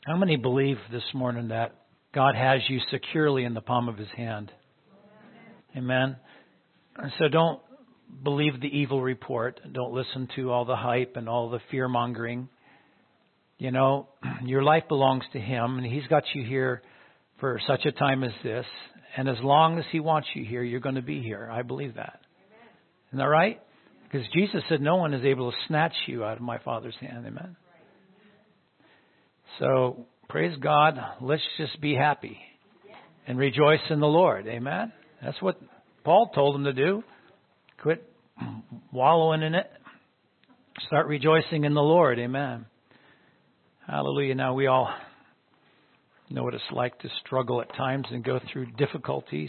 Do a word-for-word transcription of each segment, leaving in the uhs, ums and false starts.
How many believe this morning that God has you securely in the palm of His hand? Amen. And so don't believe the evil report. Don't listen to all the hype and all the fear mongering. You know, your life belongs to Him, and He's got you here for such a time as this. And as long as He wants you here, you're going to be here. I believe that. Isn't that right? Because Jesus said no one is able to snatch you out of my Father's hand. Amen. So, praise God. Let's just be happy and rejoice in the Lord. Amen. That's what Paul told them to do. Quit wallowing in it. Start rejoicing in the Lord. Amen. Hallelujah. Now we all know what it's like to struggle at times and go through difficulties.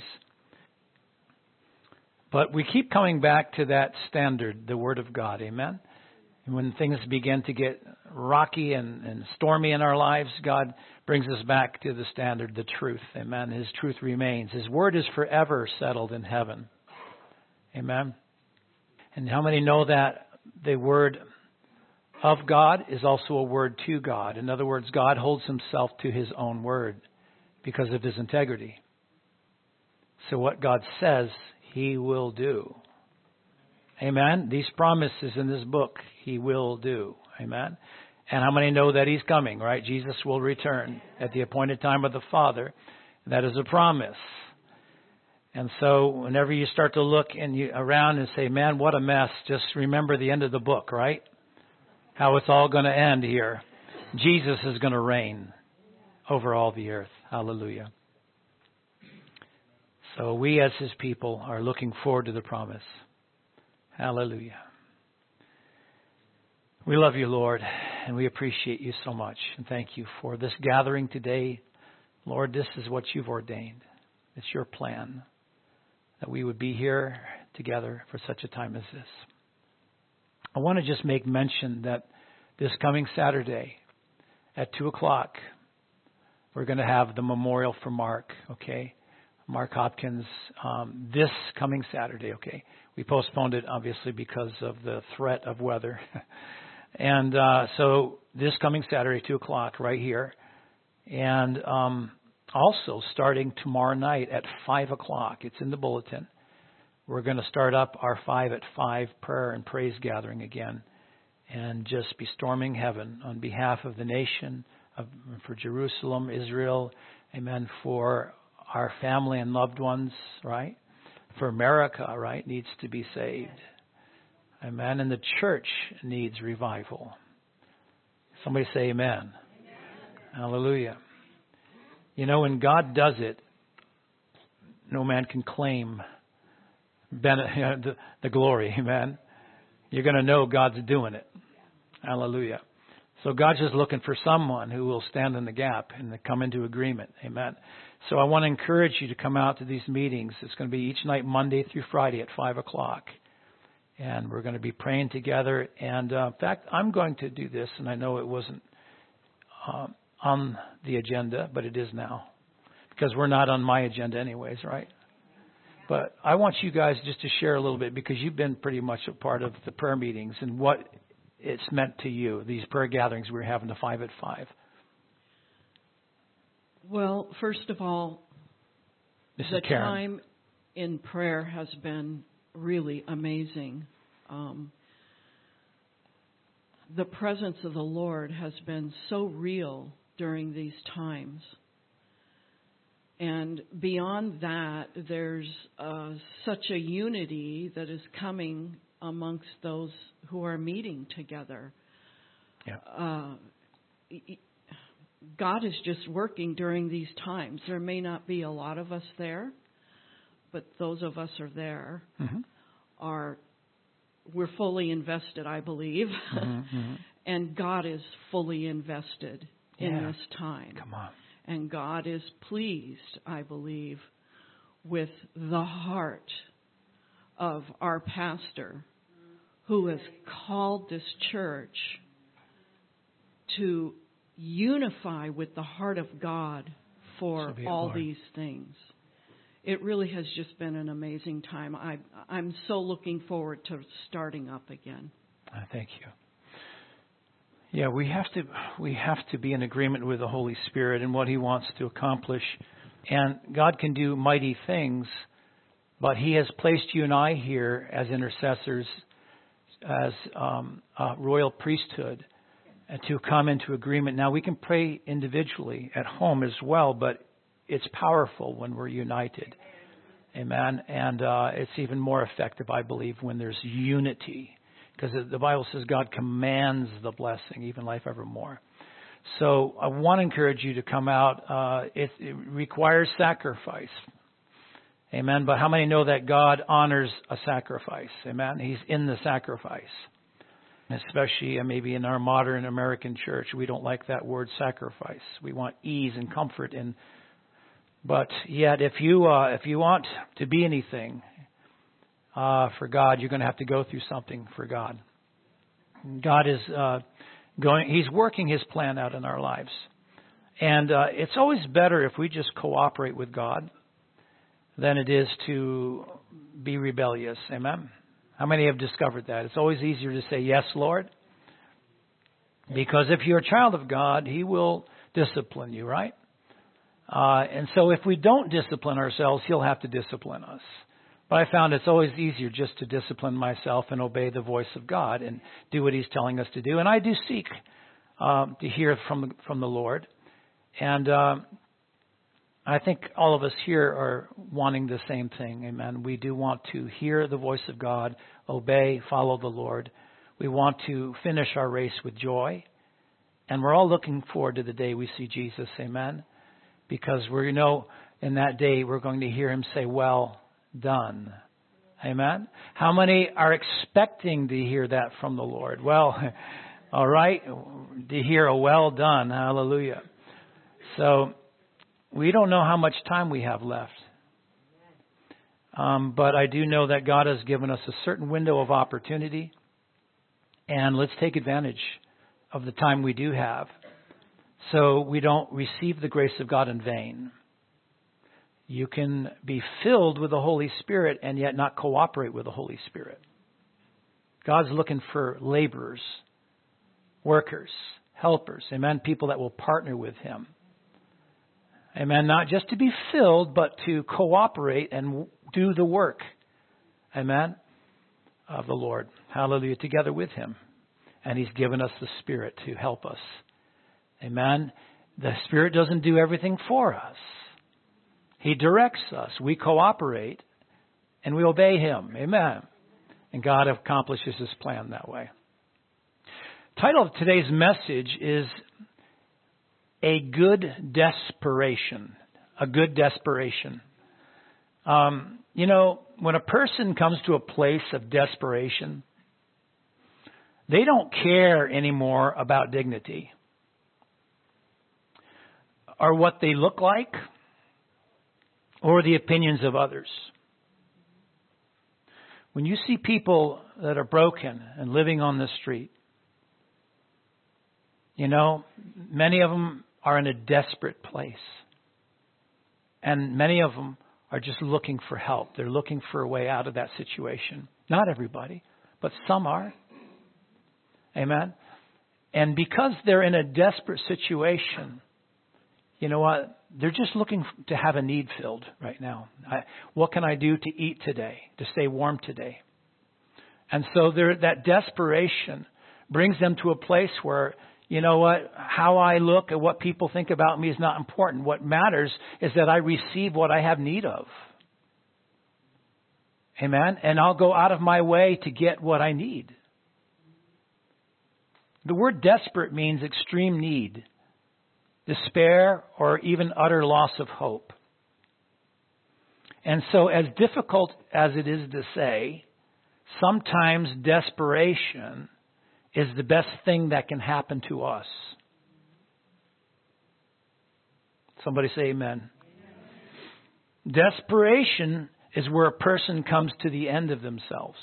But we keep coming back to that standard, the Word of God. Amen. And when things begin to get rocky and, and stormy in our lives, God brings us back to the standard, the truth. Amen. His truth remains. His Word is forever settled in heaven. Amen. And how many know that the Word of God is also a word to God? In other words, God holds Himself to His own word because of His integrity. So what God says, He will do. Amen. These promises in this book, He will do. Amen. And how many know that He's coming, right? Jesus will return at the appointed time of the Father. That is a promise. And so whenever you start to look and you, around and say, man, what a mess, just remember the end of the book, right? How it's all going to end here. Jesus is going to reign over all the earth. Hallelujah. So we as His people are looking forward to the promise. Hallelujah. We love you, Lord, and we appreciate you so much. And thank you for this gathering today. Lord, this is what you've ordained. It's your plan that we would be here together for such a time as this. I want to just make mention that this coming Saturday at two o'clock, we're going to have the memorial for Mark, okay? Mark Hopkins, um, this coming Saturday, okay? We postponed it, obviously, because of the threat of weather. and uh, so this coming Saturday, two o'clock, right here. And um, also starting tomorrow night at five o'clock. It's in the bulletin. We're going to start up our five at five prayer and praise gathering again and just be storming heaven on behalf of the nation, of, for Jerusalem, Israel, amen, for our family and loved ones, right? For America, right, needs to be saved. Amen. And the church needs revival. Somebody say amen. Amen. Hallelujah. You know, when God does it, no man can claim the, the glory. Amen. You're going to know God's doing it. Hallelujah. So God's just looking for someone who will stand in the gap and come into agreement. Amen. So I want to encourage you to come out to these meetings. It's going to be each night, Monday through Friday at five o'clock. And we're going to be praying together. And uh, in fact, I'm going to do this, and I know it wasn't uh, on the agenda, but it is now. Because we're not on my agenda anyways, right? But I want you guys just to share a little bit, because you've been pretty much a part of the prayer meetings and what it's meant to you, these prayer gatherings we're having, the five at five. Well, first of all, this the is Karen. time in prayer has been really amazing. Um, the presence of the Lord has been so real during these times. And beyond that, there's uh, such a unity that is coming amongst those who are meeting together. Yeah. Uh, God is just working during these times. There may not be a lot of us there, but those of us are there. Mm-hmm. Are we're fully invested, I believe, mm-hmm, mm-hmm. and God is fully invested in yeah. this time. Come on. And God is pleased, I believe, with the heart of our pastor, who has called this church to unify with the heart of God for So all Lord. these things. It really has just been an amazing time. I, I'm so looking forward to starting up again. Uh, thank you. Yeah, we have to we have to be in agreement with the Holy Spirit and what He wants to accomplish. And God can do mighty things, but He has placed you and I here as intercessors, as um, a royal priesthood, and to come into agreement. Now, we can pray individually at home as well, but it's powerful when we're united. Amen. And uh, it's even more effective, I believe, when there's unity. Because the Bible says God commands the blessing, even life evermore. So I want to encourage you to come out. Uh, it, it requires sacrifice. Amen. But how many know that God honors a sacrifice? Amen. He's in the sacrifice. Especially uh, maybe in our modern American church, we don't like that word sacrifice. We want ease and comfort. And but yet, if you uh, if you want to be anything Uh, for God, you're going to have to go through something for God. God is uh, going, He's working His plan out in our lives. And uh, it's always better if we just cooperate with God than it is to be rebellious. Amen? How many have discovered that? It's always easier to say, yes, Lord. Because if you're a child of God, He will discipline you, right? Uh, and so if we don't discipline ourselves, He'll have to discipline us. But I found it's always easier just to discipline myself and obey the voice of God and do what He's telling us to do. And I do seek um, to hear from the, from the Lord. And uh, I think all of us here are wanting the same thing. Amen. We do want to hear the voice of God, obey, follow the Lord. We want to finish our race with joy. And we're all looking forward to the day we see Jesus. Amen. Because we know in that day we're going to hear Him say, well done. Amen. How many are expecting to hear that from the Lord? Well, all right. To hear a well done. Hallelujah. So we don't know how much time we have left. Um, but I do know that God has given us a certain window of opportunity. And let's take advantage of the time we do have, so we don't receive the grace of God in vain. You can be filled with the Holy Spirit and yet not cooperate with the Holy Spirit. God's looking for laborers, workers, helpers, amen, people that will partner with Him. Amen, not just to be filled, but to cooperate and do the work, amen, of the Lord. Hallelujah, together with Him. And He's given us the Spirit to help us. Amen. The Spirit doesn't do everything for us. He directs us. We cooperate and we obey Him. Amen. And God accomplishes His plan that way. Title of today's message is A Good Desperation. A Good Desperation. Um, you know, when a person comes to a place of desperation, they don't care anymore about dignity or what they look like or the opinions of others. When you see people that are broken and living on the street, you know, many of them are in a desperate place. And many of them are just looking for help. They're looking for a way out of that situation. Not everybody, but some are. Amen. And because they're in a desperate situation, you know what? They're just looking to have a need filled right now. I, what can I do to eat today, to stay warm today? And so that desperation brings them to a place where, you know what, how I look and what people think about me is not important. What matters is that I receive what I have need of. Amen. And I'll go out of my way to get what I need. The word desperate means extreme need, despair, or even utter loss of hope. And so as difficult as it is to say, sometimes desperation is the best thing that can happen to us. Somebody say amen. Amen. Desperation is where a person comes to the end of themselves.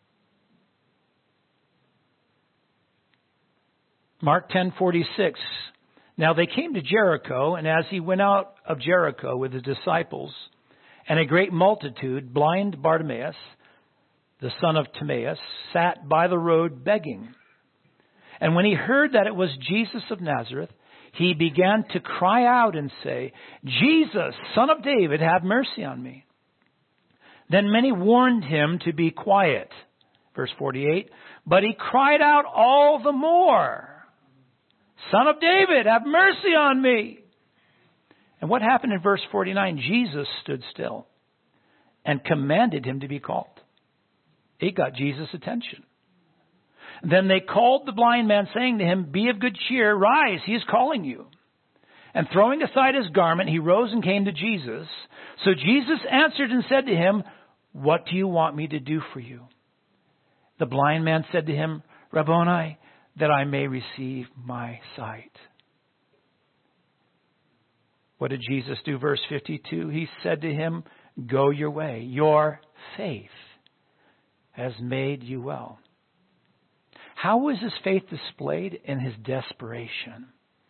Mark ten forty-six. Now they came to Jericho, and as he went out of Jericho with his disciples and a great multitude, blind Bartimaeus, the son of Timaeus, sat by the road begging. And when he heard that it was Jesus of Nazareth, he began to cry out and say, Jesus, Son of David, have mercy on me. Then many warned him to be quiet. Verse forty-eight, but he cried out all the more, Son of David, have mercy on me. And what happened in verse forty-nine? Jesus stood still and commanded him to be called. It got Jesus' attention. Then they called the blind man, saying to him, be of good cheer, rise, he is calling you. And throwing aside his garment, he rose and came to Jesus. So Jesus answered and said to him, what do you want me to do for you? The blind man said to him, Rabboni, that I may receive my sight. What did Jesus do? Verse fifty-two, he said to him, go your way. Your faith has made you well. How was his faith displayed? In his desperation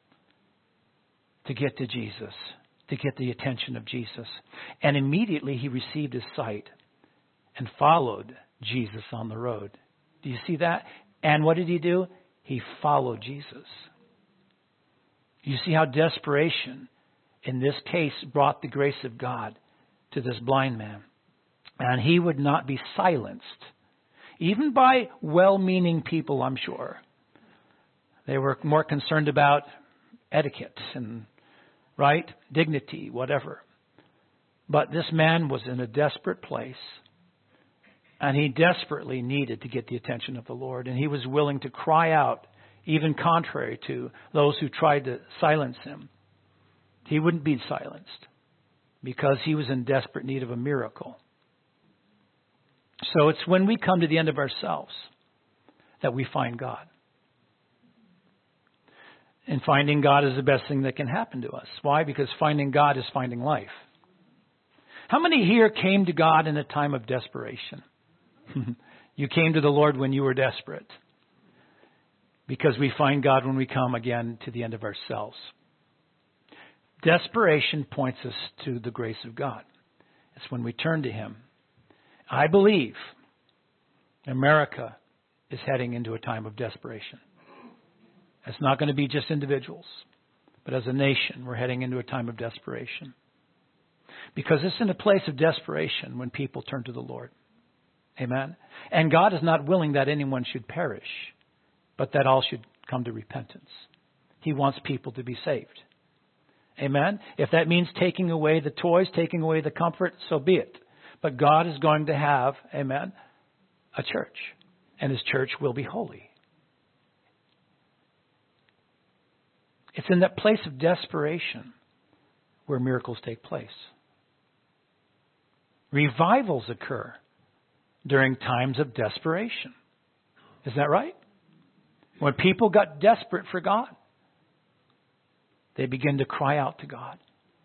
to get to Jesus, to get the attention of Jesus. And immediately he received his sight and followed Jesus on the road. Do you see that? And what did he do? He followed Jesus. You see how desperation in this case brought the grace of God to this blind man. And he would not be silenced, even by well-meaning people, I'm sure. They were more concerned about etiquette and, right, dignity, whatever. But this man was in a desperate place, and he desperately needed to get the attention of the Lord. And he was willing to cry out, even contrary to those who tried to silence him. He wouldn't be silenced because he was in desperate need of a miracle. So it's when we come to the end of ourselves that we find God. And finding God is the best thing that can happen to us. Why? Because finding God is finding life. How many here came to God in a time of desperation? You came to the Lord when you were desperate. Because we find God when we come again to the end of ourselves. Desperation points us to the grace of God. It's when we turn to Him. I believe America is heading into a time of desperation. It's not going to be just individuals, but as a nation, we're heading into a time of desperation. Because it's in a place of desperation when people turn to the Lord. Amen? And God is not willing that anyone should perish, but that all should come to repentance. He wants people to be saved. Amen? If that means taking away the toys, taking away the comfort, so be it. But God is going to have, amen, a church. And His church will be holy. It's in that place of desperation where miracles take place. Revivals occur during times of desperation. Is that right? When people got desperate for God, they began to cry out to God.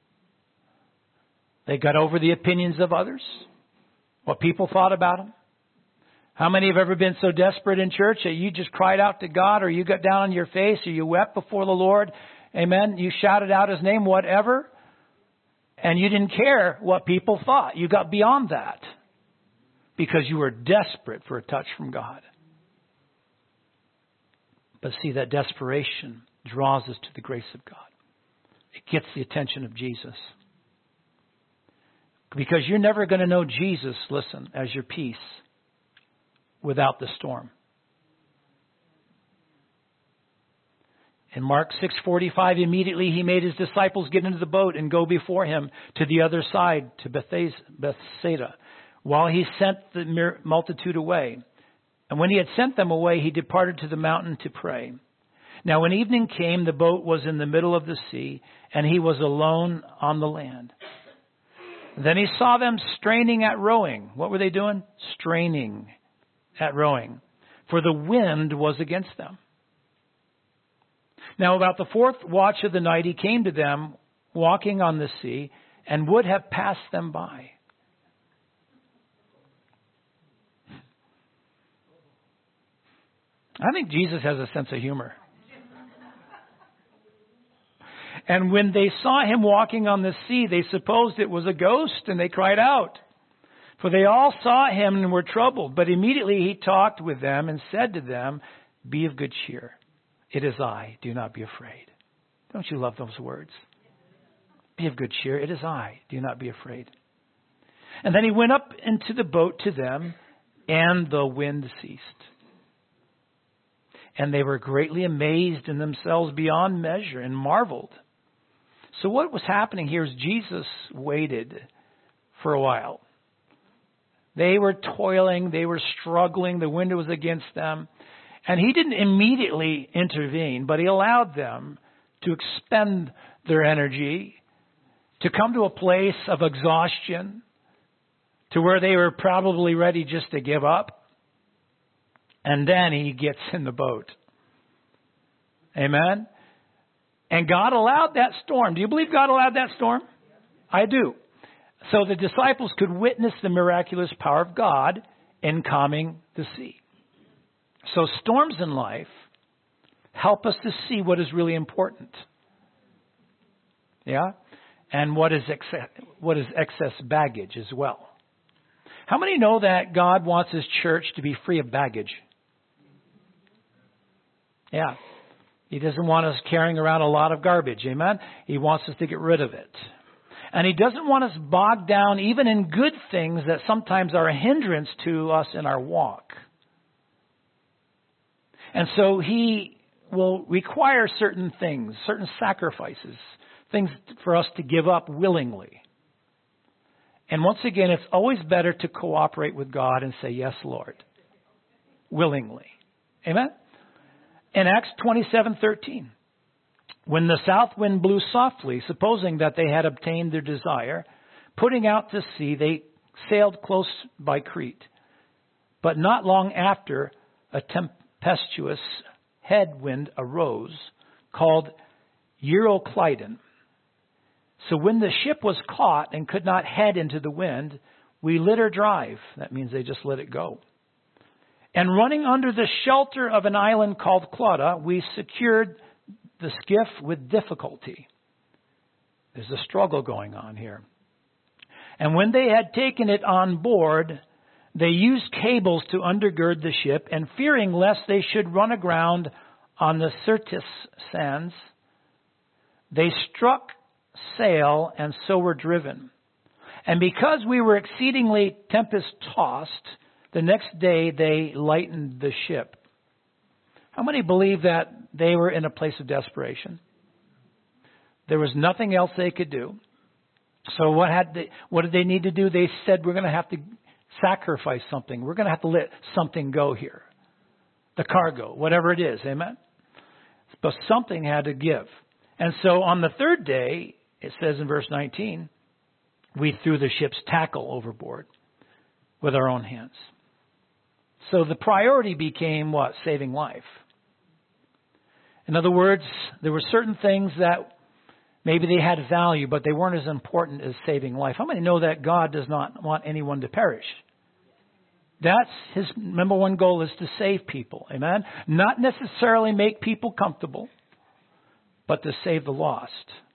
They got over the opinions of others, what people thought about them. How many have ever been so desperate in church that you just cried out to God, or you got down on your face, or you wept before the Lord? Amen. You shouted out His name, whatever. And you didn't care what people thought. You got beyond that because you were desperate for a touch from God. But see, that desperation draws us to the grace of God. It gets the attention of Jesus. Because you're never going to know Jesus, listen, as your peace without the storm. In Mark six forty-five, immediately He made His disciples get into the boat and go before Him to the other side, to Bethsaida, while He sent the multitude away. And when He had sent them away, He departed to the mountain to pray. Now when evening came, the boat was in the middle of the sea, and He was alone on the land. Then He saw them straining at rowing. What were they doing? Straining at rowing. For the wind was against them. Now about the fourth watch of the night He came to them, walking on the sea, and would have passed them by. I think Jesus has a sense of humor. And when they saw Him walking on the sea, they supposed it was a ghost, and they cried out. For they all saw Him and were troubled. But immediately He talked with them and said to them, be of good cheer. It is I. Do not be afraid. Don't you love those words? Be of good cheer. It is I. Do not be afraid. And then he went up into the boat to them, and the wind ceased. And they were greatly amazed in themselves beyond measure and marveled. So what was happening here is Jesus waited for a while. They were toiling. They were struggling. The wind was against them. And he didn't immediately intervene, but he allowed them to expend their energy, to come to a place of exhaustion, to where they were probably ready just to give up. And then he gets in the boat. Amen? And God allowed that storm. Do you believe God allowed that storm? I do. So the disciples could witness the miraculous power of God in calming the sea. So storms in life help us to see what is really important. Yeah? And what is excess, what is excess baggage as well. How many know that God wants His church to be free of baggage? Yeah. He doesn't want us carrying around a lot of garbage. Amen? He wants us to get rid of it. And He doesn't want us bogged down even in good things that sometimes are a hindrance to us in our walk. And so He will require certain things, certain sacrifices, things for us to give up willingly. And once again, it's always better to cooperate with God and say, yes, Lord, willingly. Amen? In Acts twenty-seven thirteen, when the south wind blew softly, supposing that they had obtained their desire, putting out to sea, they sailed close by Crete. But not long after, a tempestuous headwind arose called Euroclydon. So when the ship was caught and could not head into the wind, we let her drive. That means they just let it go. And running under the shelter of an island called Clauda, we secured the skiff with difficulty. There's a struggle going on here. And when they had taken it on board, they used cables to undergird the ship, and fearing lest they should run aground on the Syrtis sands, they struck sail and so were driven. And because we were exceedingly tempest-tossed, the next day they lightened the ship. How many believe that they were in a place of desperation? There was nothing else they could do. So what had they, what did they need to do? They said, we're going to have to sacrifice something. We're going to have to let something go here. The cargo, whatever it is. Amen? But something had to give. And so on the third day, it says in verse nineteen, we threw the ship's tackle overboard with our own hands. So the priority became what? Saving life. In other words, there were certain things that maybe they had value, but they weren't as important as saving life. How many know that God does not want anyone to perish? That's His number one goal, is to save people. Amen? Not necessarily make people comfortable, but to save the lost.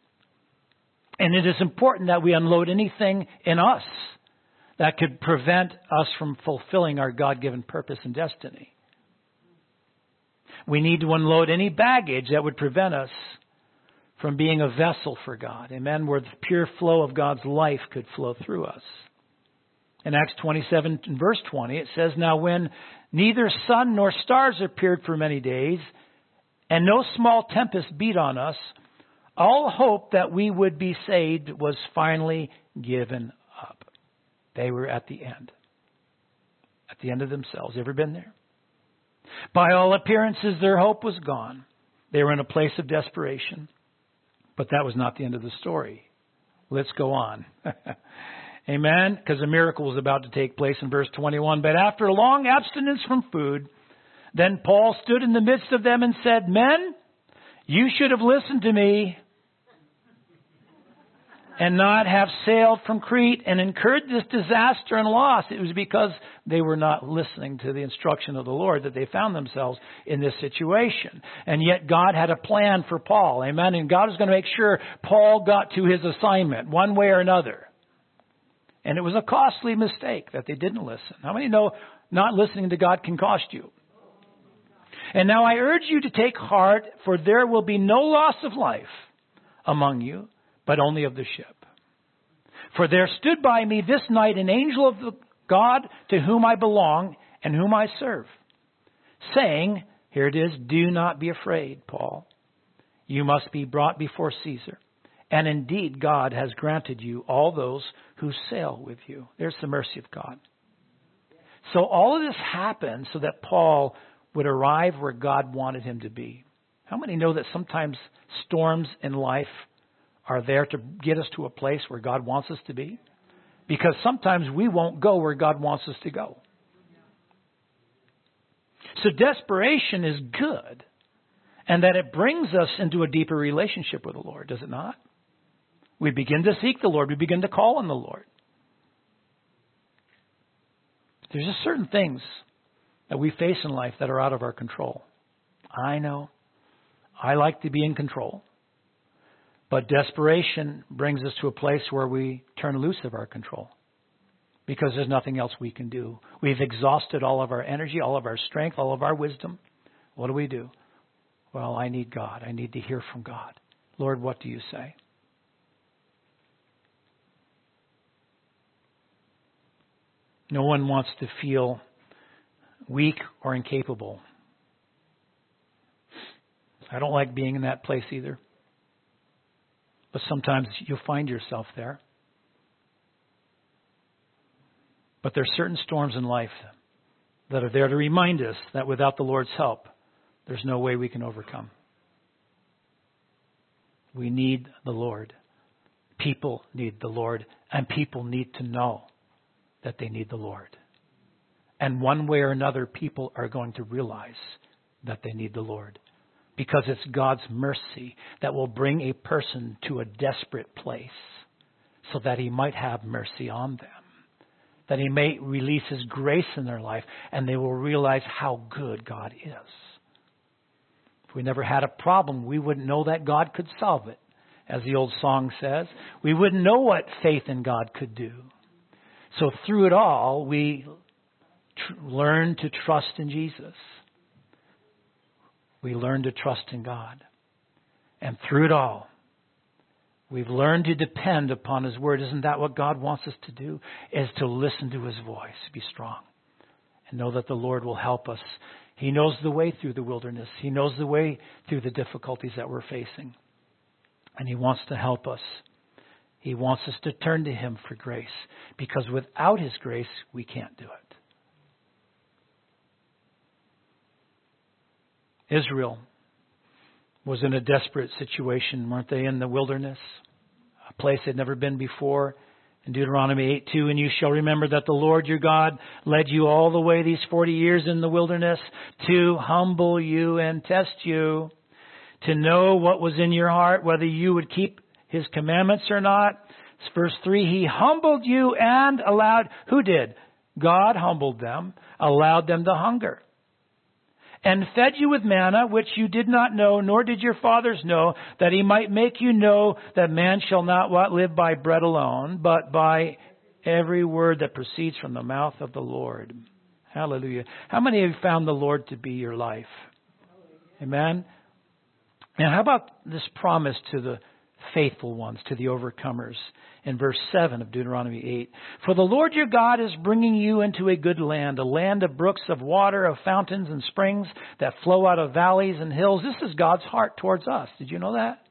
And it is important that we unload anything in us that could prevent us from fulfilling our God-given purpose and destiny. We need to unload any baggage that would prevent us from being a vessel for God. Amen? Where the pure flow of God's life could flow through us. In Acts twenty-seven, verse twenty, it says, now when neither sun nor stars appeared for many days, and no small tempest beat on us, all hope that we would be saved was finally given up. They were at the end. At the end of themselves. Ever been there? By all appearances, their hope was gone. They were in a place of desperation. But that was not the end of the story. Let's go on. Amen? Because a miracle was about to take place in verse twenty-one. But after a long abstinence from food, then Paul stood in the midst of them and said, men, you should have listened to me and not have sailed from Crete and incurred this disaster and loss. It was because they were not listening to the instruction of the Lord that they found themselves in this situation. And yet God had a plan for Paul. Amen. And God was going to make sure Paul got to his assignment one way or another. And it was a costly mistake that they didn't listen. How many know not listening to God can cost you? And now I urge you to take heart, for there will be no loss of life among you, but only of the ship. For there stood by me this night an angel of the God to whom I belong and whom I serve, saying," here it is, "Do not be afraid, Paul. You must be brought before Caesar. And indeed, God has granted you all those who sail with you." There's the mercy of God. So all of this happened so that Paul would arrive where God wanted him to be. How many know that sometimes storms in life are there to get us to a place where God wants us to be? Because sometimes we won't go where God wants us to go. So desperation is good, and that it brings us into a deeper relationship with the Lord, does it not? We begin to seek the Lord. We begin to call on the Lord. There's just certain things that we face in life that are out of our control. I know. I like to be in control. But desperation brings us to a place where we turn loose of our control because there's nothing else we can do. We've exhausted all of our energy, all of our strength, all of our wisdom. What do we do? Well, I need God. I need to hear from God. Lord, what do you say? No one wants to feel weak or incapable. I don't like being in that place either. But sometimes you'll find yourself there. But there are certain storms in life that are there to remind us that without the Lord's help, there's no way we can overcome. We need the Lord. People need the Lord. And people need to know that they need the Lord. And one way or another, people are going to realize that they need the Lord. Because it's God's mercy that will bring a person to a desperate place so that He might have mercy on them. That He may release His grace in their life and they will realize how good God is. If we never had a problem, we wouldn't know that God could solve it. As the old song says, we wouldn't know what faith in God could do. So through it all, we tr- learn to trust in Jesus. We learn to trust in God. And through it all, we've learned to depend upon His Word. Isn't that what God wants us to do? Is to listen to His voice, be strong, and know that the Lord will help us. He knows the way through the wilderness. He knows the way through the difficulties that we're facing. And He wants to help us. He wants us to turn to Him for grace. Because without His grace, we can't do it. Israel was in a desperate situation, weren't they, in the wilderness? A place they'd never been before. In Deuteronomy eight two, "And you shall remember that the Lord your God led you all the way these forty years in the wilderness to humble you and test you, to know what was in your heart, whether you would keep His commandments or not." Verse three, He humbled you and allowed, who did? God humbled them, allowed them to hunger. "And fed you with manna, which you did not know, nor did your fathers know, that He might make you know that man shall not what, live by bread alone, but by every word that proceeds from the mouth of the Lord." Hallelujah. How many of you found the Lord to be your life? Amen. And how about this promise to the faithful ones, to the overcomers? In verse seven of Deuteronomy eight, "For the Lord your God is bringing you into a good land, a land of brooks of water, of fountains and springs that flow out of valleys and hills." This is God's heart towards us. Did you know that?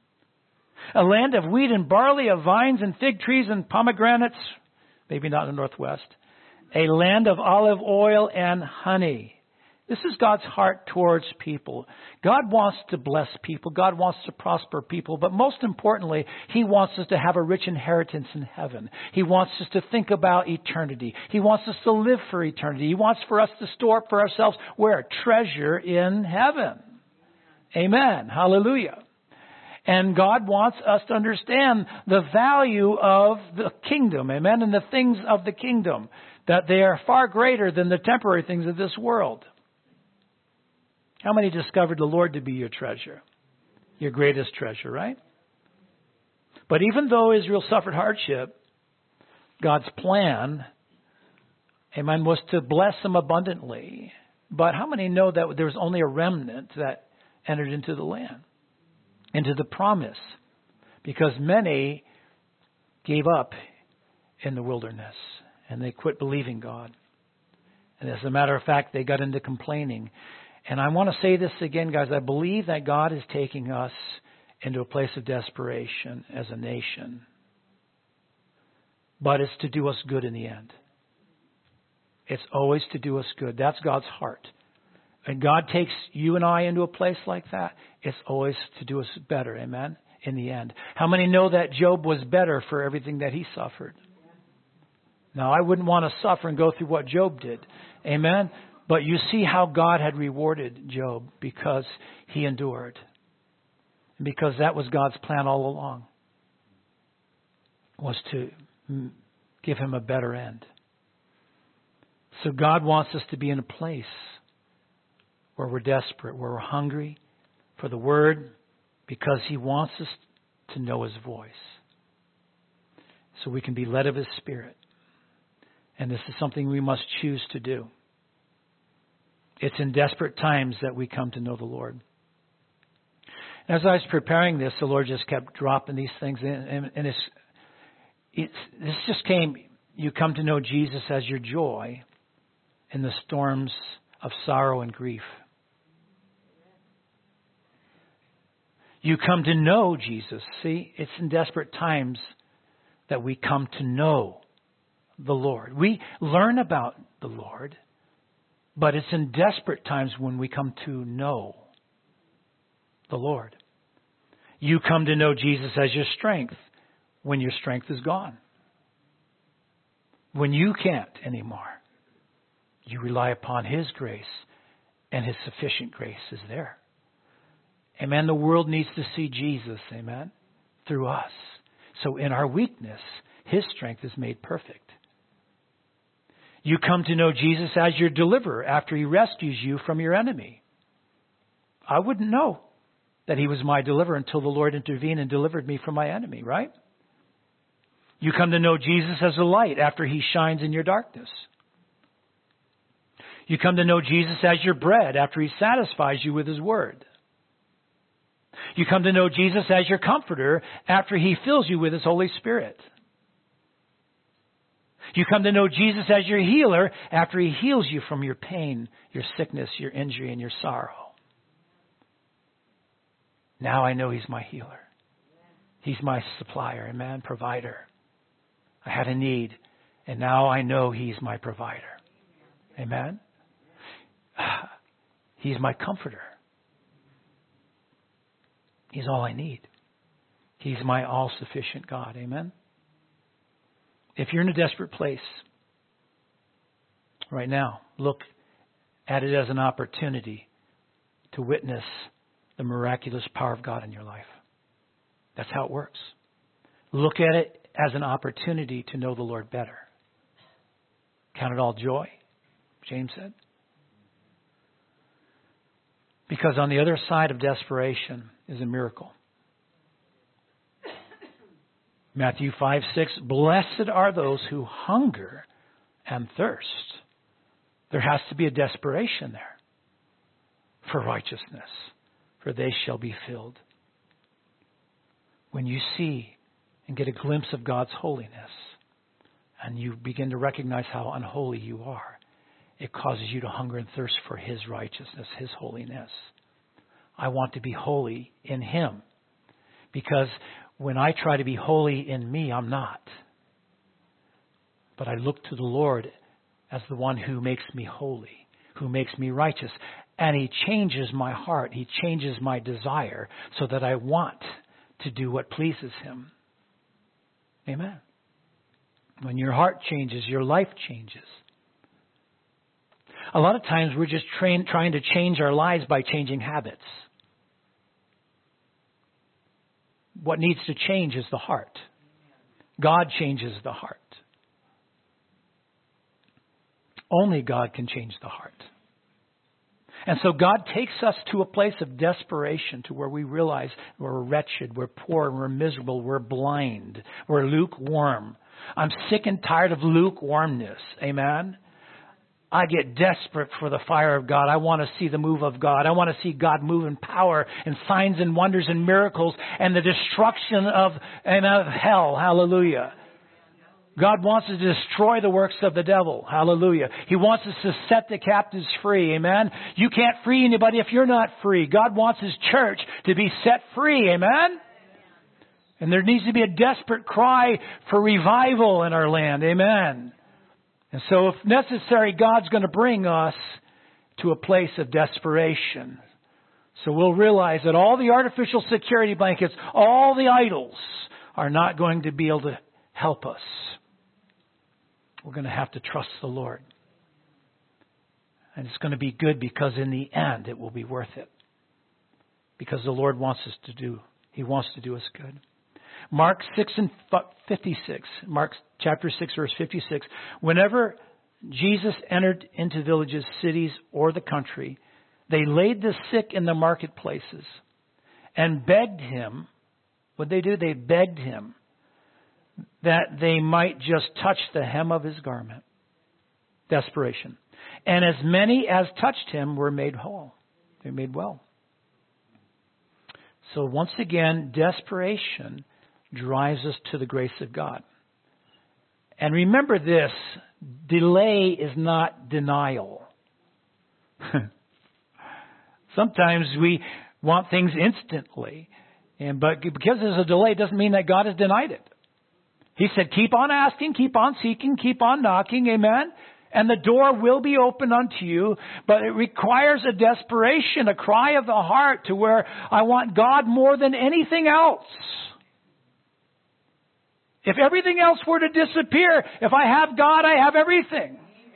"A land of wheat and barley, of vines and fig trees and pomegranates," maybe not in the Northwest, "a land of olive oil and honey." This is God's heart towards people. God wants to bless people. God wants to prosper people. But most importantly, He wants us to have a rich inheritance in heaven. He wants us to think about eternity. He wants us to live for eternity. He wants for us to store up for ourselves where? Treasure in heaven. Amen. Hallelujah. And God wants us to understand the value of the kingdom. Amen. And the things of the kingdom. That they are far greater than the temporary things of this world. How many discovered the Lord to be your treasure? Your greatest treasure, right? But even though Israel suffered hardship, God's plan, amen, was to bless them abundantly. But how many know that there was only a remnant that entered into the land, into the promise? Because many gave up in the wilderness and they quit believing God. And as a matter of fact, they got into complaining. And I want to say this again, guys. I believe that God is taking us into a place of desperation as a nation. But it's to do us good in the end. It's always to do us good. That's God's heart. And God takes you and I into a place like that. It's always to do us better. Amen. In the end. How many know that Job was better for everything that he suffered? Now, I wouldn't want to suffer and go through what Job did. Amen. But you see how God had rewarded Job because he endured. Because that was God's plan all along. Was to give him a better end. So God wants us to be in a place where we're desperate, where we're hungry for the Word, because He wants us to know His voice. So we can be led of His Spirit. And this is something we must choose to do. It's in desperate times that we come to know the Lord. As I was preparing this, the Lord just kept dropping these things in. And, and it's, it's, this just came, you come to know Jesus as your joy in the storms of sorrow and grief. You come to know Jesus. See, it's in desperate times that we come to know the Lord. We learn about the Lord, but it's in desperate times when we come to know the Lord. You come to know Jesus as your strength when your strength is gone. When you can't anymore. You rely upon His grace, and His sufficient grace is there. Amen. The world needs to see Jesus, amen, through us. So in our weakness, His strength is made perfect. You come to know Jesus as your deliverer after He rescues you from your enemy. I wouldn't know that He was my deliverer until the Lord intervened and delivered me from my enemy, right? You come to know Jesus as a light after He shines in your darkness. You come to know Jesus as your bread after He satisfies you with His word. You come to know Jesus as your comforter after He fills you with His Holy Spirit. You come to know Jesus as your healer after He heals you from your pain, your sickness, your injury, and your sorrow. Now I know He's my healer. He's my supplier, amen, provider. I had a need, and now I know He's my provider. Amen? He's my comforter. He's all I need. He's my all-sufficient God. Amen? If you're in a desperate place right now, look at it as an opportunity to witness the miraculous power of God in your life. That's how it works. Look at it as an opportunity to know the Lord better. Count it all joy, James said. Because on the other side of desperation is a miracle. Matthew five six, blessed are those who hunger and thirst. There has to be a desperation there for righteousness, for they shall be filled. When you see and get a glimpse of God's holiness, and you begin to recognize how unholy you are, it causes you to hunger and thirst for His righteousness, His holiness. I want to be holy in Him. Because when I try to be holy in me, I'm not. But I look to the Lord as the one who makes me holy, who makes me righteous. And He changes my heart. He changes my desire so that I want to do what pleases Him. Amen. When your heart changes, your life changes. A lot of times we're just train, trying to change our lives by changing habits. What needs to change is the heart. God changes the heart. Only God can change the heart. And so God takes us to a place of desperation to where we realize we're wretched, we're poor, we're miserable, we're blind, we're lukewarm. I'm sick and tired of lukewarmness. Amen? I get desperate for the fire of God. I want to see the move of God. I want to see God move in power and signs and wonders and miracles and the destruction of, and of hell. Hallelujah. God wants us to destroy the works of the devil. Hallelujah. He wants us to set the captives free. Amen. You can't free anybody if you're not free. God wants His church to be set free. Amen. And there needs to be a desperate cry for revival in our land. Amen. And so if necessary, God's going to bring us to a place of desperation. So we'll realize that all the artificial security blankets, all the idols are not going to be able to help us. We're going to have to trust the Lord. And it's going to be good because in the end it will be worth it. Because the Lord wants us to do, He wants to do us good. Mark six and fifty-six, Mark chapter six verse fifty-six. Whenever Jesus entered into villages, cities, or the country, they laid the sick in the marketplaces and begged Him. What did they do? They begged Him that they might just touch the hem of His garment. Desperation. And as many as touched Him were made whole. They were made well. So once again, desperation drives us to the grace of God. And remember this, delay is not denial. Sometimes we want things instantly. And but because there's a delay, it doesn't mean that God has denied it. He said, keep on asking, keep on seeking, keep on knocking, amen? And the door will be open unto you, but it requires a desperation, a cry of the heart to where I want God more than anything else. If everything else were to disappear, if I have God, I have everything.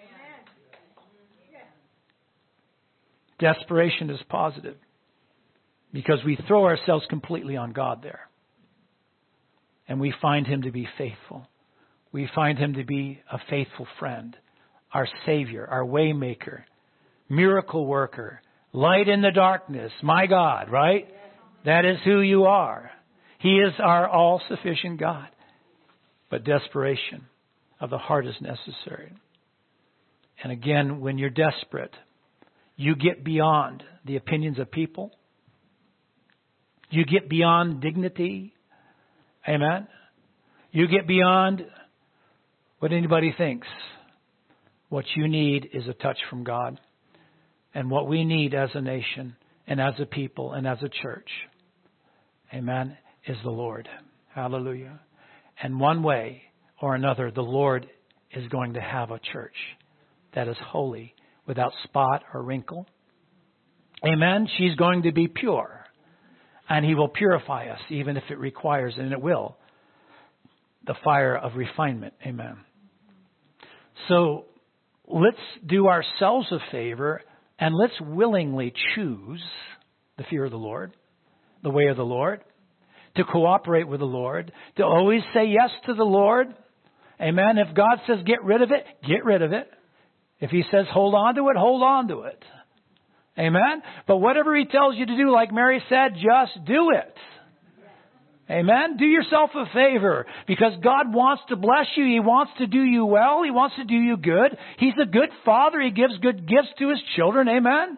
Desperation is positive because we throw ourselves completely on God there. And we find Him to be faithful. We find Him to be a faithful friend, our Savior, our Waymaker, miracle worker, light in the darkness, my God, right? That is who you are. He is our all-sufficient God. But desperation of the heart is necessary. And again, when you're desperate, you get beyond the opinions of people. You get beyond dignity. Amen. You get beyond what anybody thinks. What you need is a touch from God. And what we need as a nation and as a people and as a church, amen, is the Lord. Hallelujah. And one way or another, the Lord is going to have a church that is holy, without spot or wrinkle. Amen. She's going to be pure. And He will purify us, even if it requires, and it will, the fire of refinement. Amen. So let's do ourselves a favor and let's willingly choose the fear of the Lord, the way of the Lord, to cooperate with the Lord, to always say yes to the Lord. Amen. If God says get rid of it, get rid of it. If He says hold on to it, hold on to it. Amen. But whatever He tells you to do, like Mary said, just do it. Amen. Do yourself a favor because God wants to bless you. He wants to do you well. He wants to do you good. He's a good Father. He gives good gifts to His children. Amen.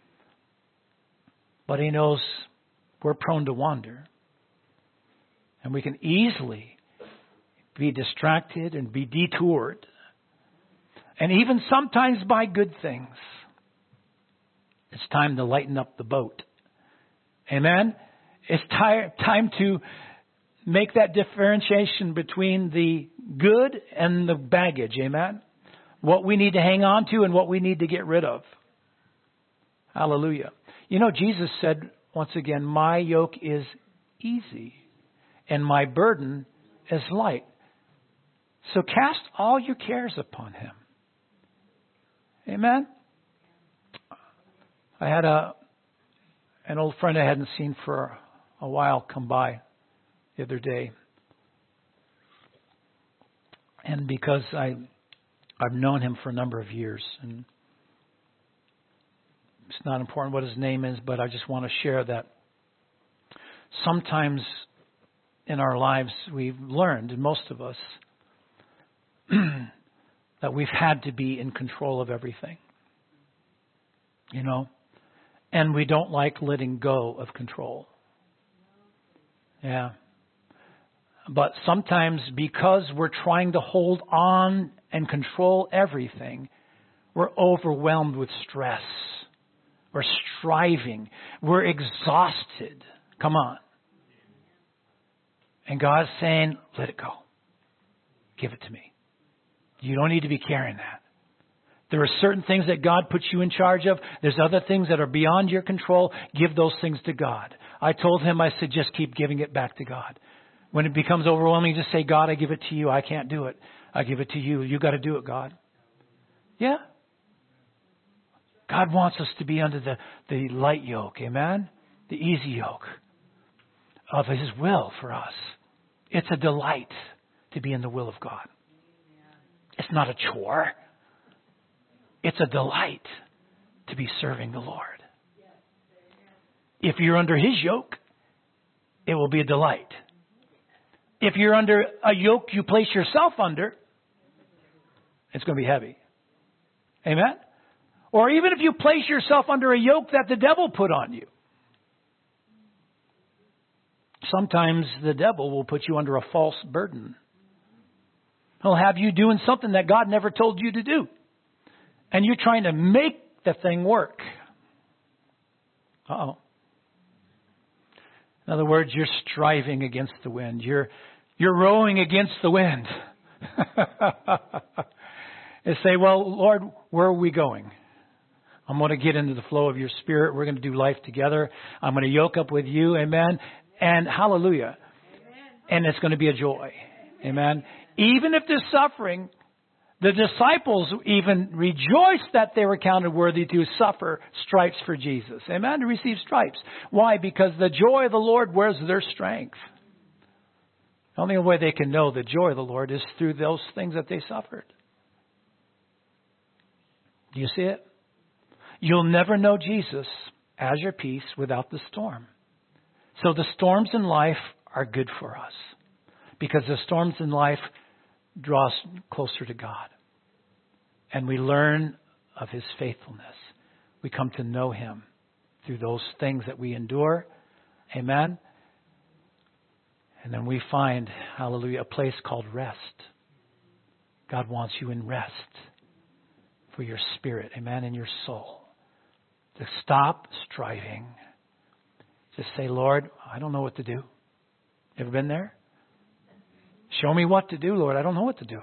But He knows we're prone to wander. And we can easily be distracted and be detoured. And even sometimes by good things. It's time to lighten up the boat. Amen? It's t- time to make that differentiation between the good and the baggage. Amen? What we need to hang on to and what we need to get rid of. Hallelujah. You know, Jesus said, once again, my yoke is easy and my burden is light. So cast all your cares upon Him. Amen? I had a an old friend I hadn't seen for a while come by the other day. And because I, I've known him for a number of years, and it's not important what his name is, but I just want to share that sometimes in our lives we've learned, and most of us, that we've had to be in control of everything. You know? And we don't like letting go of control. Yeah. But sometimes because we're trying to hold on and control everything, we're overwhelmed with stress. We're striving. We're exhausted. Come on. And God's saying, let it go. Give it to me. You don't need to be carrying that. There are certain things that God puts you in charge of. There's other things that are beyond your control. Give those things to God. I told him, I said, just keep giving it back to God. When it becomes overwhelming, just say, God, I give it to you. I can't do it. I give it to you. You got to do it, God. Yeah. God wants us to be under the, the light yoke. Amen? The easy yoke of His will for us. It's a delight to be in the will of God. It's not a chore. It's a delight to be serving the Lord. If you're under His yoke, it will be a delight. If you're under a yoke you place yourself under, it's going to be heavy. Amen? Or even if you place yourself under a yoke that the devil put on you. Sometimes the devil will put you under a false burden. He'll have you doing something that God never told you to do. And you're trying to make the thing work. Uh-oh. In other words, you're striving against the wind. You're you're rowing against the wind. And say, well, Lord, where are we going? I'm going to get into the flow of your Spirit. We're going to do life together. I'm going to yoke up with you. Amen. And hallelujah. Amen. And it's going to be a joy. Amen. Even if there's suffering, the disciples even rejoiced that they were counted worthy to suffer stripes for Jesus. Amen. To receive stripes. Why? Because the joy of the Lord wears their strength. The only way they can know the joy of the Lord is through those things that they suffered. Do you see it? You'll never know Jesus as your peace without the storm. So the storms in life are good for us because the storms in life draw us closer to God. And we learn of His faithfulness. We come to know Him through those things that we endure. Amen. And then we find, hallelujah, a place called rest. God wants you in rest for your spirit, amen, and your soul. To stop striving. Just say, Lord, I don't know what to do. Ever been there? Show me what to do, Lord. I don't know what to do.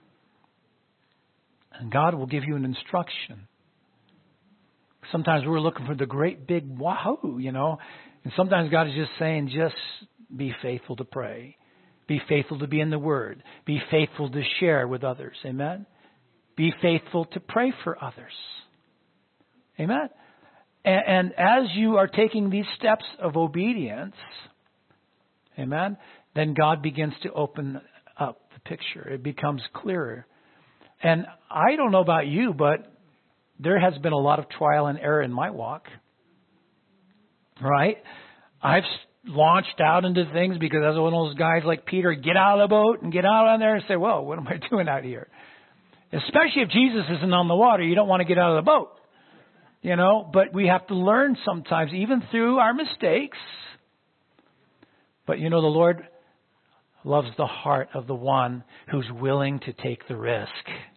And God will give you an instruction. Sometimes we're looking for the great big wahoo, you know. And sometimes God is just saying, just be faithful to pray. Be faithful to be in the Word. Be faithful to share with others. Amen? Be faithful to pray for others. Amen? And, and as you are taking these steps of obedience, amen, then God begins to open up the picture. It becomes clearer. And I don't know about you, but there has been a lot of trial and error in my walk. Right? I've launched out into things because I was one of those guys like Peter, get out of the boat and get out on there and say, well, what am I doing out here? Especially if Jesus isn't on the water, you don't want to get out of the boat. You know, but we have to learn sometimes, even through our mistakes. But you know, the Lord loves the heart of the one who's willing to take the risk.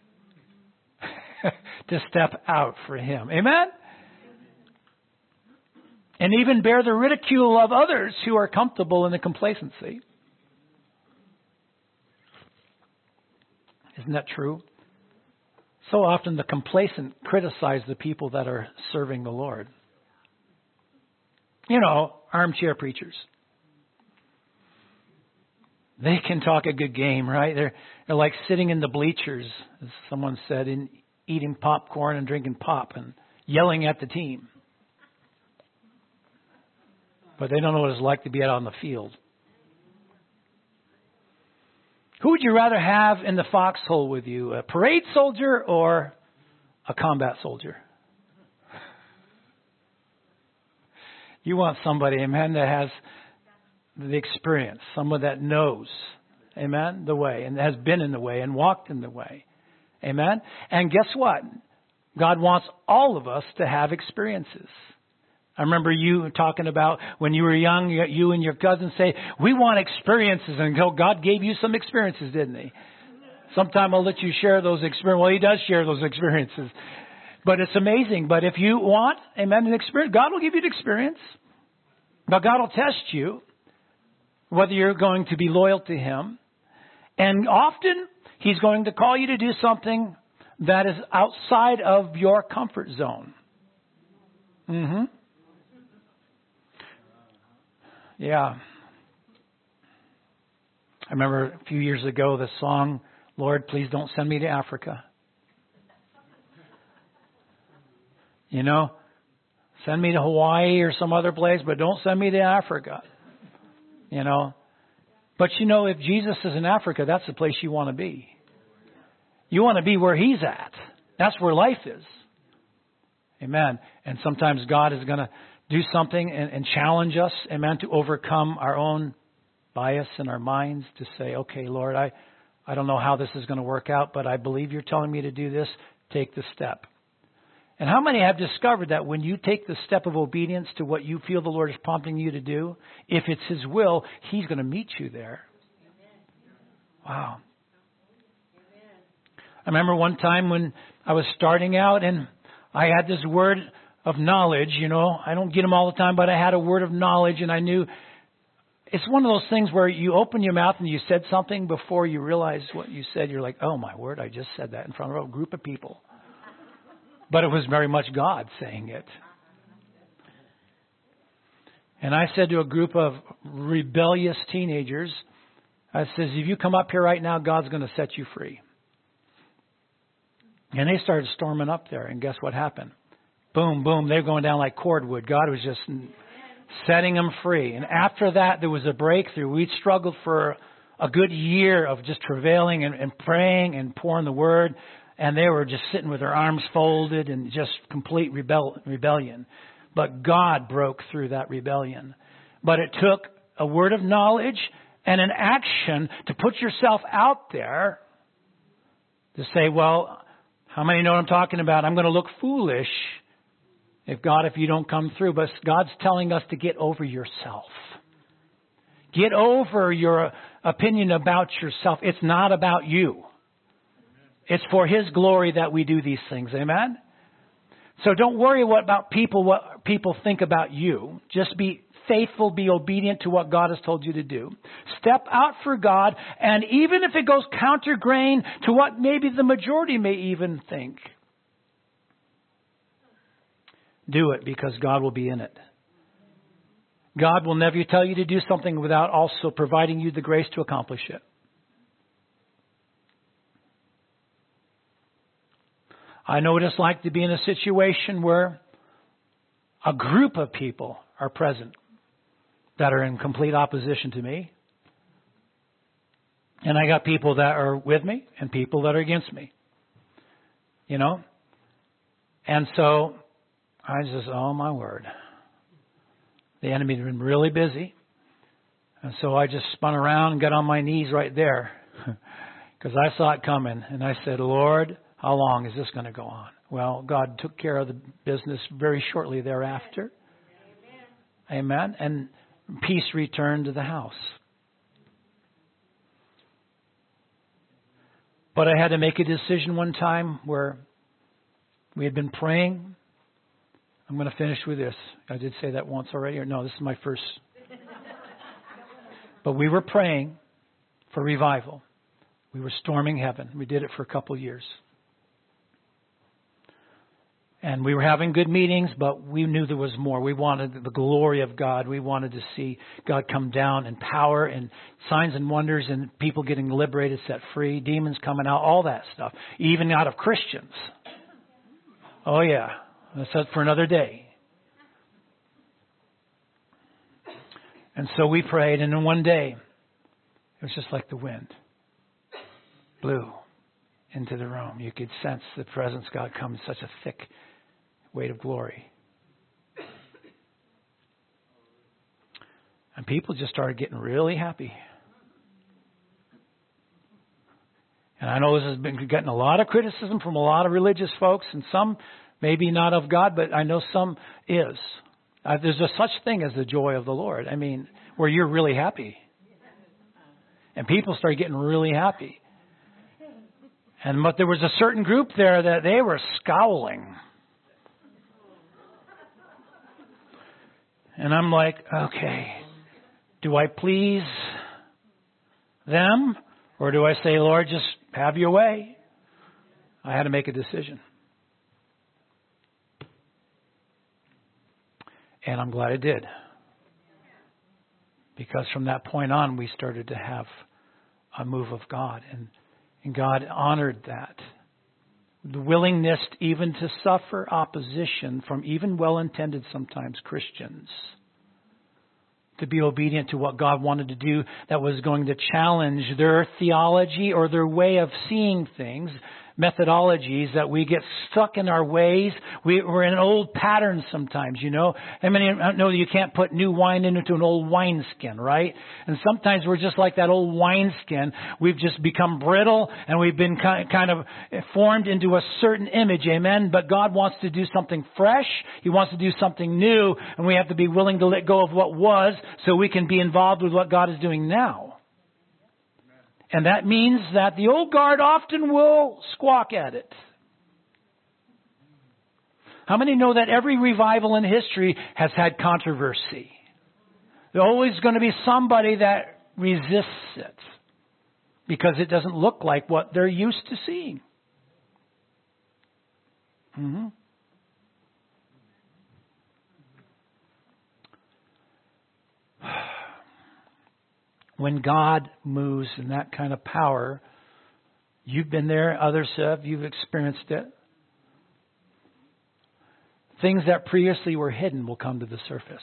To step out for Him. Amen? And even bear the ridicule of others who are comfortable in the complacency. Isn't that true? So often the complacent criticize the people that are serving the Lord. You know, armchair preachers. They can talk a good game, right? They're, they're like sitting in the bleachers, as someone said, in eating popcorn and drinking pop and yelling at the team. But they don't know what it's like to be out on the field. Who would you rather have in the foxhole with you? A parade soldier or a combat soldier? You want somebody, amen, that has the experience. Someone that knows, amen, the way and has been in the way and walked in the way. Amen? And guess what? God wants all of us to have experiences. I remember you talking about when you were young, you and your cousins say, we want experiences. And God gave you some experiences, didn't He? Sometime I'll let you share those experiences. Well, He does share those experiences. But it's amazing. But if you want, amen, an experience, God will give you an experience. But God will test you whether you're going to be loyal to Him. And often He's going to call you to do something that is outside of your comfort zone. Mm-hmm. Yeah. I remember a few years ago the song, Lord, please don't send me to Africa. You know, send me to Hawaii or some other place, but don't send me to Africa. You know. But you know, if Jesus is in Africa, that's the place you want to be. You want to be where He's at. That's where life is. Amen. And sometimes God is going to do something and, and challenge us, amen, to overcome our own bias in our minds to say, okay, Lord, I, I don't know how this is going to work out, but I believe you're telling me to do this. Take the step. And how many have discovered that when you take the step of obedience to what you feel the Lord is prompting you to do, if it's His will, He's going to meet you there. Wow. I remember one time when I was starting out and I had this word of knowledge, you know. I don't get them all the time, but I had a word of knowledge and I knew. It's one of those things where you open your mouth and you said something before you realize what you said. You're like, oh my word, I just said that in front of a group of people. But it was very much God saying it. And I said to a group of rebellious teenagers, I says, if you come up here right now, God's going to set you free. And they started storming up there. And guess what happened? Boom, boom. They're going down like cordwood. God was just setting them free. And after that, there was a breakthrough. We'd struggled for a good year of just travailing and, and praying and pouring the word. And they were just sitting with their arms folded and just complete rebel, rebellion. But God broke through that rebellion. But it took a word of knowledge and an action to put yourself out there to say, well, how many know what I'm talking about? I'm going to look foolish if God, if you don't come through. But God's telling us to get over yourself. Get over your opinion about yourself. It's not about you. It's for His glory that we do these things. Amen? So don't worry what about people, what people think about you. Just be faithful, be obedient to what God has told you to do. Step out for God, and even if it goes counter grain to what maybe the majority may even think, do it because God will be in it. God will never tell you to do something without also providing you the grace to accomplish it. I know what it's like to be in a situation where a group of people are present that are in complete opposition to me. And I got people that are with me and people that are against me. You know? And so I just, oh my word. The enemy had been really busy. And so I just spun around and got on my knees right there. Because I saw it coming. And I said, Lord, how long is this going to go on? Well, God took care of the business very shortly thereafter. Amen. Amen. And peace returned to the house. But I had to make a decision one time where we had been praying. I'm going to finish with this. I did say that once already. Or no, this is my first. But we were praying for revival. We were storming heaven. We did it for a couple of years. And we were having good meetings, but we knew there was more. We wanted the glory of God. We wanted to see God come down in power and signs and wonders and people getting liberated, set free, demons coming out, all that stuff, even out of Christians. Oh, yeah. That's up for another day. And so we prayed, and then one day, it was just like the wind blew into the room. You could sense the presence of God come in such a thick weight of glory. And people just started getting really happy. And I know this has been getting a lot of criticism from a lot of religious folks, and some maybe not of God, but I know some is. Uh, there's a such thing as the joy of the Lord. I mean, where you're really happy. And people start getting really happy. And but there was a certain group there that they were scowling. And I'm like, okay, do I please them? Or do I say, Lord, just have your way? I had to make a decision. And I'm glad I did. Because from that point on, we started to have a move of God. And, and God honored that. The willingness even to suffer opposition from even well-intended sometimes Christians. To be obedient to what God wanted to do that was going to challenge their theology or their way of seeing things, methodologies, that we get stuck in our ways. We, we're in old patterns sometimes, you know. I mean, I know you can't put new wine into an old wineskin, right? And sometimes we're just like that old wineskin. We've just become brittle and we've been kind of formed into a certain image, amen? But God wants to do something fresh. He wants to do something new, and we have to be willing to let go of what was so we can be involved with what God is doing now. And that means that the old guard often will squawk at it. How many know that every revival in history has had controversy? There's always going to be somebody that resists it because it doesn't look like what they're used to seeing. Mm-hmm. When God moves in that kind of power, you've been there, others have, you've experienced it. Things that previously were hidden will come to the surface.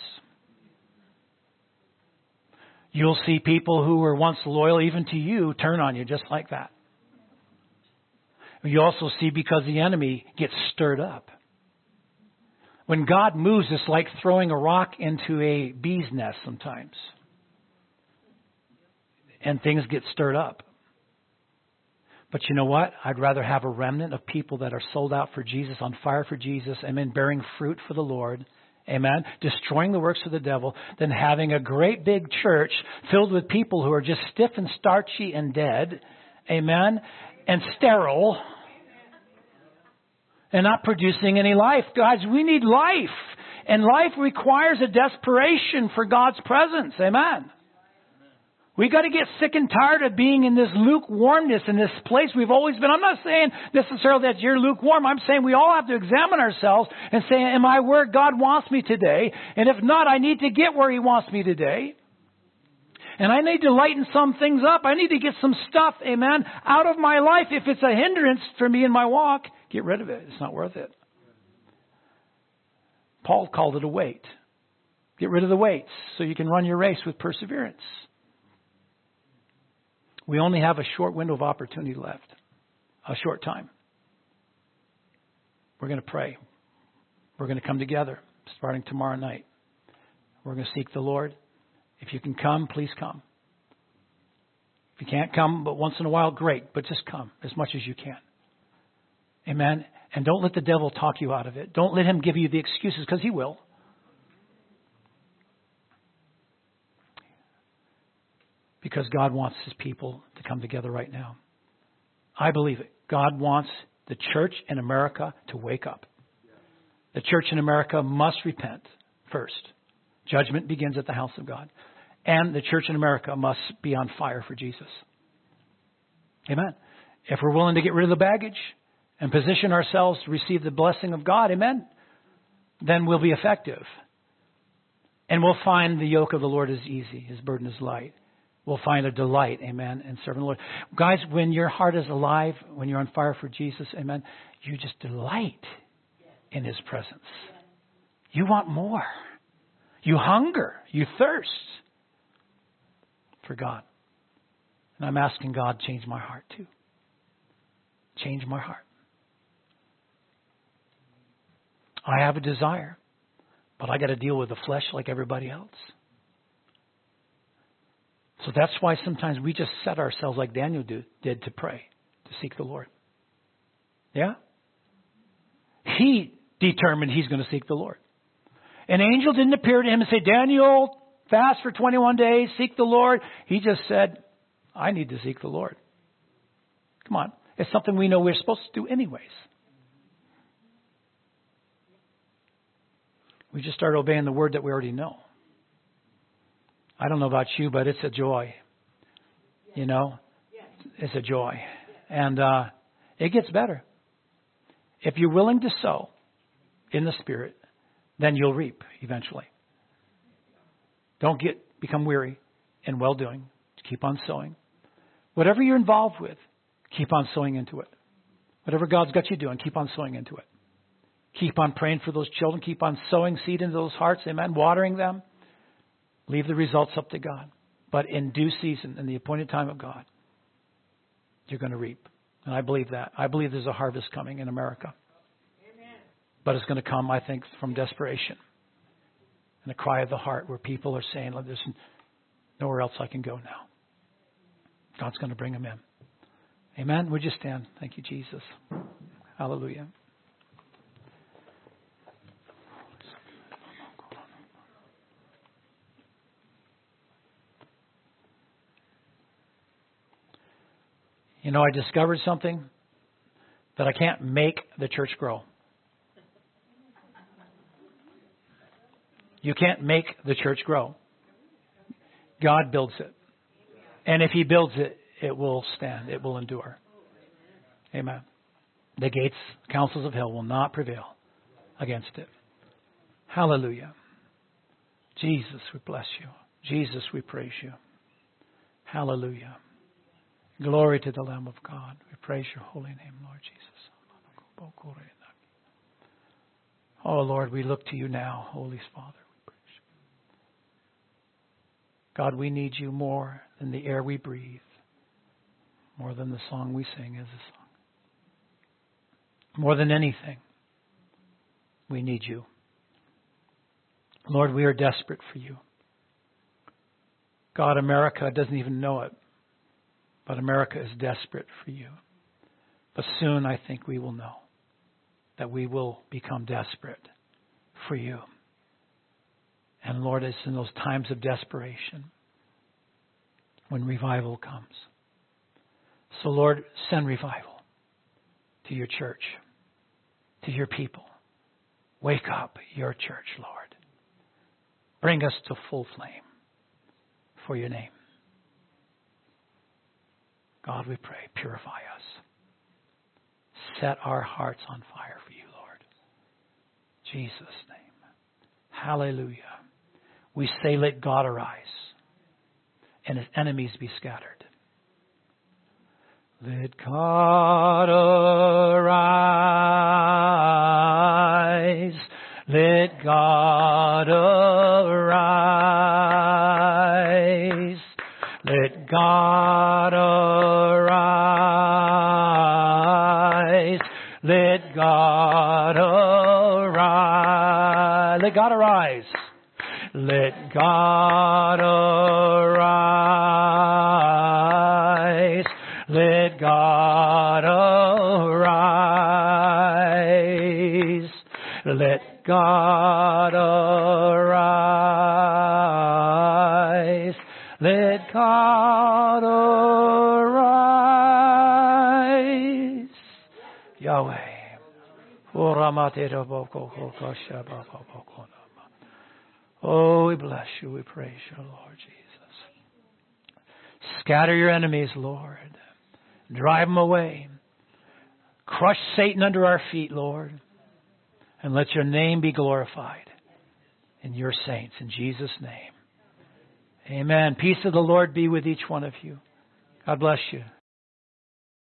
You'll see people who were once loyal even to you turn on you just like that. You also see because the enemy gets stirred up. When God moves, it's like throwing a rock into a bee's nest sometimes. And things get stirred up. But you know what? I'd rather have a remnant of people that are sold out for Jesus, on fire for Jesus, amen, bearing fruit for the Lord, amen, destroying the works of the devil, than having a great big church filled with people who are just stiff and starchy and dead, amen, and sterile, and not producing any life. Guys, we need life. And life requires a desperation for God's presence, amen. We got to get sick and tired of being in this lukewarmness in this place we've always been. I'm not saying necessarily that you're lukewarm. I'm saying we all have to examine ourselves and say, am I where God wants me today? And if not, I need to get where He wants me today. And I need to lighten some things up. I need to get some stuff, amen, out of my life. If it's a hindrance for me in my walk, get rid of it. It's not worth it. Paul called it a weight. Get rid of the weights so you can run your race with perseverance. We only have a short window of opportunity left. A short time. We're going to pray. We're going to come together starting tomorrow night. We're going to seek the Lord. If you can come, please come. If you can't come, but once in a while, great. But just come as much as you can. Amen. And don't let the devil talk you out of it. Don't let him give you the excuses, because he will. Because God wants His people to come together right now. I believe it. God wants the church in America to wake up. The church in America must repent first. Judgment begins at the house of God. And the church in America must be on fire for Jesus. Amen. If we're willing to get rid of the baggage and position ourselves to receive the blessing of God, amen, then we'll be effective. And we'll find the yoke of the Lord is easy. His burden is light. We'll find a delight, amen, in serving the Lord. Guys, when your heart is alive, when you're on fire for Jesus, amen, you just delight in His presence. You want more. You hunger. You thirst for God. And I'm asking God to change my heart too. Change my heart. I have a desire, but I got to deal with the flesh like everybody else. So that's why sometimes we just set ourselves like Daniel do, did to pray. to seek the Lord. Yeah? He determined he's going to seek the Lord. An angel didn't appear to him and say, Daniel, fast for twenty-one days, seek the Lord. He just said, I need to seek the Lord. Come on. It's something we know we're supposed to do anyways. We just start obeying the word that we already know. I don't know about you, but it's a joy. You know, it's a joy. And uh, it gets better. If you're willing to sow in the Spirit, then you'll reap eventually. Don't get become weary in well-doing. Keep on sowing. Whatever you're involved with, keep on sowing into it. Whatever God's got you doing, keep on sowing into it. Keep on praying for those children. Keep on sowing seed into those hearts. Amen. Watering them. Leave the results up to God. But in due season, in the appointed time of God, you're going to reap. And I believe that. I believe there's a harvest coming in America. Amen. But it's going to come, I think, from desperation. And a cry of the heart where people are saying, there's nowhere else I can go now. God's going to bring them in. Amen. Would you stand? Thank you, Jesus. Hallelujah. You know, I discovered something that I can't make the church grow. You can't make the church grow. God builds it. And if He builds it, it will stand. It will endure. Amen. The gates, councils of hell will not prevail against it. Hallelujah. Jesus, we bless you. Jesus, we praise you. Hallelujah. Glory to the Lamb of God. We praise your holy name, Lord Jesus. Oh, Lord, we look to you now, Holy Father. We praise you. God, we need you more than the air we breathe, more than the song we sing as a song. More than anything, we need you. Lord, we are desperate for you. God, America doesn't even know it. But America is desperate for you. But soon I think we will know that we will become desperate for you. And Lord, it's in those times of desperation when revival comes. So Lord, send revival to your church, to your people. Wake up your church, Lord. Bring us to full flame for your name. God, we pray, purify us. Set our hearts on fire for you, Lord. Jesus' name. Hallelujah. We say, let God arise and his enemies be scattered. Let God arise. Let God arise. Let God arise. Let God arise. Let God arise. Let God arise. Let God arise. Let God arise. Let God arise. Yahweh. Oh, we bless you. We praise you, Lord Jesus. Scatter your enemies, Lord. Drive them away. Crush Satan under our feet, Lord. And let your name be glorified in your saints. In Jesus' name. Amen. Peace of the Lord be with each one of you. God bless you.